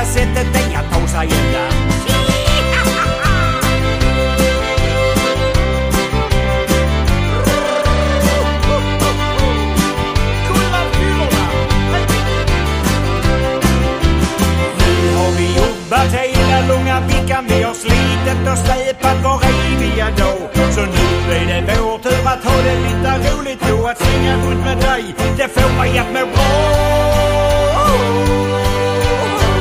enda sättet är att ta sig ända. Nu har vi jobbat hela långa veckan, vi har slitit och släpat vår eviga dag. Så nu är det vår tur att ha det lite roligt och att svänga runt med dig. Det får mig att må bra.